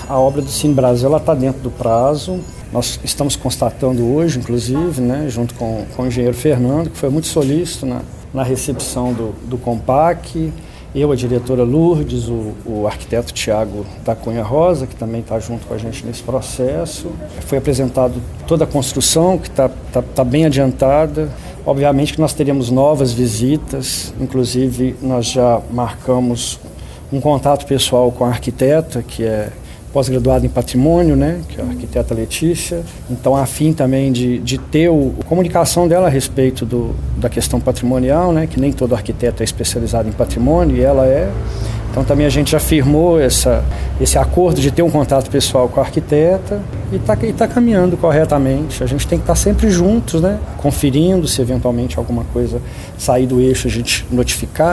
A obra do Cine Brasil está dentro do prazo. Nós estamos constatando hoje, inclusive, né, junto com o engenheiro Fernando, que foi muito solícito na recepção do Compac, eu, a diretora Lourdes, o arquiteto Tiago da Cunha Rosa, que também está junto com a gente nesse processo. Foi apresentado toda a construção, que está bem adiantada. Obviamente que nós teremos novas visitas, inclusive nós já marcamos um contato pessoal com a arquiteta, que é pós-graduada em patrimônio, né, que é a arquiteta Letícia. Então, a fim também de ter a comunicação dela a respeito da questão patrimonial, né, que nem todo arquiteto é especializado em patrimônio, e ela é. Então, também a gente já firmou esse acordo de ter um contato pessoal com a arquiteta e tá caminhando corretamente. A gente tem que estar sempre juntos, né, conferindo se eventualmente alguma coisa sair do eixo, a gente notificar.